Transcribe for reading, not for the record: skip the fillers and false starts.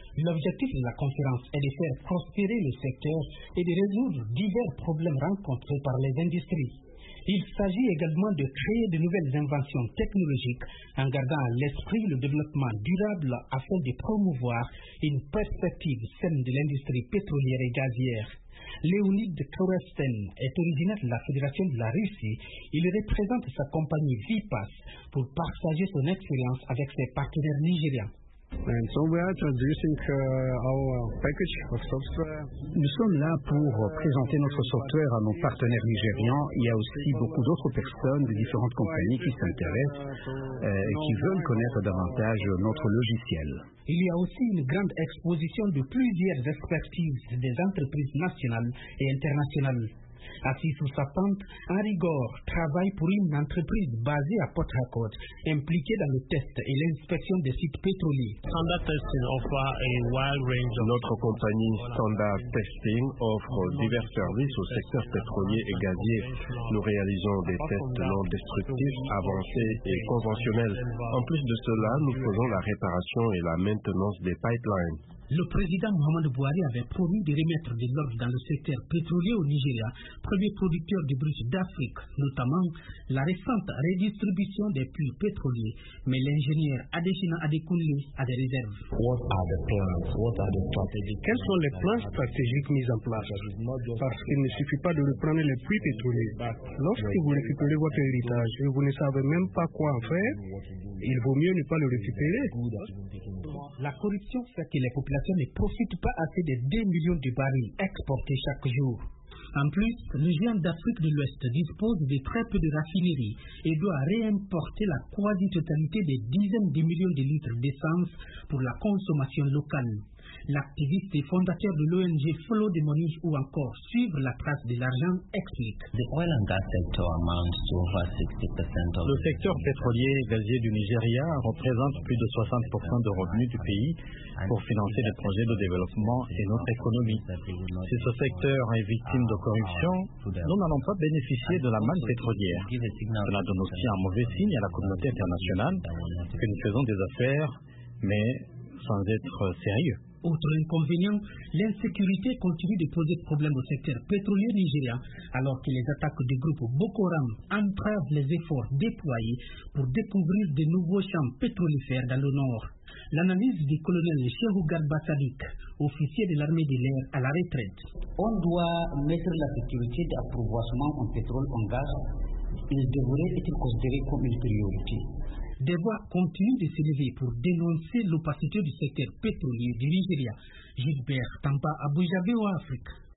L'objectif de la conférence est de faire prospérer le secteur et de résoudre divers problèmes rencontrés par les industries. Il s'agit également de créer de nouvelles inventions technologiques en gardant à l'esprit le développement durable afin de promouvoir une perspective saine de l'industrie pétrolière et gazière. Leonid Koresten est originaire de la Fédération de la Russie. Il représente sa compagnie Vipas pour partager son expérience avec ses partenaires nigérians. Nous sommes là pour présenter notre software à nos partenaires nigérians. Il y a aussi beaucoup d'autres personnes de différentes compagnies qui s'intéressent et qui veulent connaître davantage notre logiciel. Il y a aussi une grande exposition de plusieurs expertises des entreprises nationales et internationales. Assis sur sa tente, Henri Gore travaille pour une entreprise basée à Port Harcourt, impliquée dans le test et l'inspection des sites pétroliers. Notre compagnie Standard Testing offre divers services au secteur pétrolier et gazier. Nous réalisons des tests non destructifs, avancés et conventionnels. En plus de cela, nous faisons la réparation et la maintenance des pipelines. Le président Muhammadu Buhari avait promis de remettre de l'ordre dans le secteur pétrolier au Nigeria, premier producteur de brut d'Afrique, notamment la récente redistribution des puits pétroliers. Mais l'ingénieur Adesina Adekunle a des réserves. Quels sont les plans stratégiques mis en place? Parce qu'il ne suffit pas de reprendre les puits pétroliers. Lorsque vous récupérez votre héritage et vous ne savez même pas quoi en faire, il vaut mieux ne pas le récupérer. La corruption fait que les populations ne profitent pas assez des 2 millions de barils exportés chaque jour. En plus, le géant d'Afrique de l'Ouest dispose de très peu de raffineries et doit réimporter la quasi-totalité des dizaines de millions de litres d'essence pour la consommation locale. L'activiste et fondateur de l'ONG Follow the Money ou encore Suivre la trace de l'argent explique. Le secteur pétrolier et gazier du Nigeria représente plus de 60% de revenus du pays pour financer les projets de développement et notre économie. Si ce secteur est victime de corruption, nous n'allons pas bénéficier de la manne pétrolière. Cela donne aussi un mauvais signe à la communauté internationale que nous faisons des affaires, mais sans être sérieux. Autre inconvénient, l'insécurité continue de poser problème au secteur pétrolier nigérien, alors que les attaques du groupe Boko Haram entravent les efforts déployés pour découvrir de nouveaux champs pétrolifères dans le nord. L'analyse du colonel Cheikhou Garba Sadiq, officier de l'armée de l'air à la retraite. On doit mettre la sécurité d'approvisionnement en pétrole, en gaz. Il devrait être considéré comme une priorité. Des voix continuent de s'élever pour dénoncer l'opacité du secteur pétrolier du Nigeria. Gilbert Tampa, Abuja, VOA Afrique.